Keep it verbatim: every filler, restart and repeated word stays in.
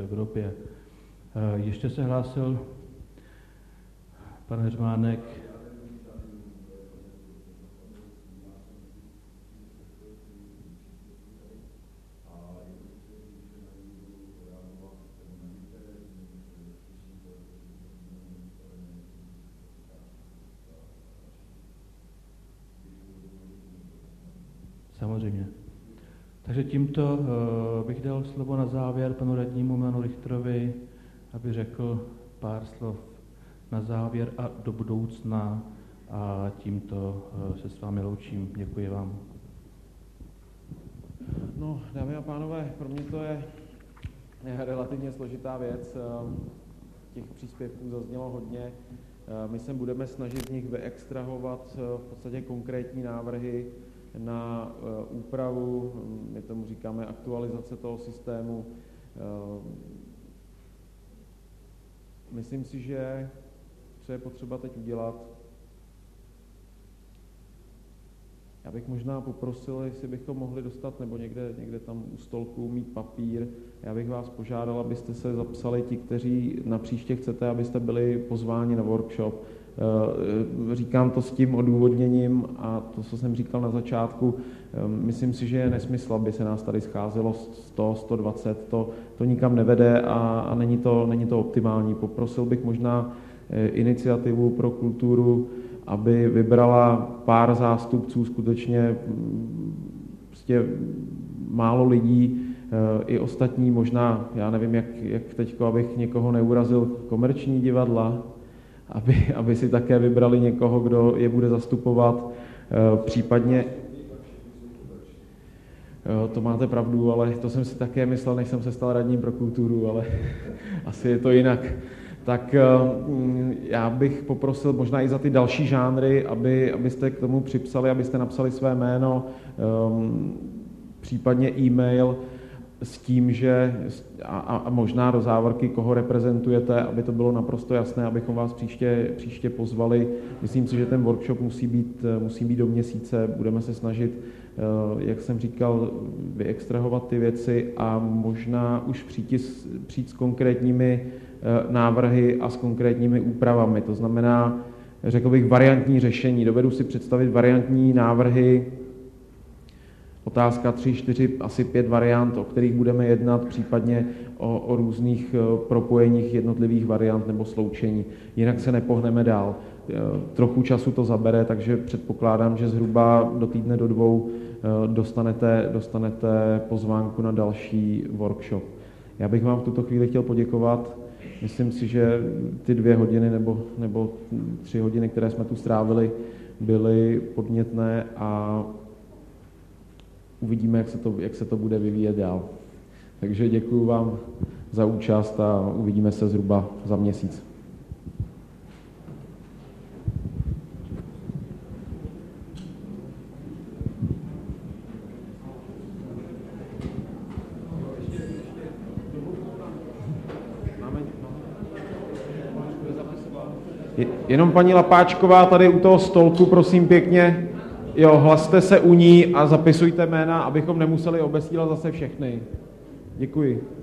Evropě. Ještě se hlásil pan Heřmánek. Samozřejmě. Takže tímto uh, bych dal slovo na závěr panu radnímu Milanu Richterovi, aby řekl pár slov na závěr a do budoucna, a tímto uh, se s vámi loučím. Děkuji vám. No, dámy a pánové, pro mě to je relativně složitá věc. Těch příspěvků zaznělo hodně. My se budeme snažit z nich vyextrahovat v podstatě konkrétní návrhy na úpravu, my tomu říkáme aktualizace toho systému. Myslím si, že co je potřeba teď udělat, já bych možná poprosil, jestli bychom mohli dostat, nebo někde, někde tam u stolku mít papír. Já bych vás požádal, abyste se zapsali ti, kteří na příště chcete, abyste byli pozváni na workshop. Říkám to s tím odůvodněním a to, co jsem říkal na začátku, myslím si, že je nesmysl, aby se nás tady scházelo sto, sto dvacet, to, to nikam nevede a, a není, to, není to optimální. Poprosil bych možná iniciativu pro kulturu, aby vybrala pár zástupců, skutečně prostě málo lidí, i ostatní možná, já nevím, jak, jak teďko, abych někoho neurazil, komerční divadla, aby, aby si také vybrali někoho, kdo je bude zastupovat, případně... To máte pravdu, ale to jsem si také myslel, než jsem se stal radním pro kulturu, ale asi je to jinak. Tak já bych poprosil možná i za ty další žánry, aby, abyste k tomu připsali, abyste napsali své jméno, případně e-mail s tím, že a, a možná do závorky, koho reprezentujete, aby to bylo naprosto jasné, abychom vás příště, příště pozvali. Myslím si, že ten workshop musí být, musí být do měsíce. Budeme se snažit, jak jsem říkal, vyextrahovat ty věci a možná už přijít, přijít s konkrétními návrhy a s konkrétními úpravami. To znamená, řekl bych, variantní řešení. Dovedu si představit variantní návrhy, otázka tři, čtyři, asi pět variant, o kterých budeme jednat, případně o, o různých propojeních jednotlivých variant nebo sloučení. Jinak se nepohneme dál. Trochu času to zabere, takže předpokládám, že zhruba do týdne, do dvou dostanete, dostanete pozvánku na další workshop. Já bych vám v tuto chvíli chtěl poděkovat. Myslím si, že ty dvě hodiny nebo, nebo tři hodiny, které jsme tu strávili, byly podnětné a uvidíme, jak se to, jak se to bude vyvíjet dál. Takže děkuji vám za účast a uvidíme se zhruba za měsíc. Jenom paní Lapáčková tady u toho stolku, prosím pěkně, jo, hlaste se u ní a zapisujte jména, abychom nemuseli obesílat zase všechny. Děkuji.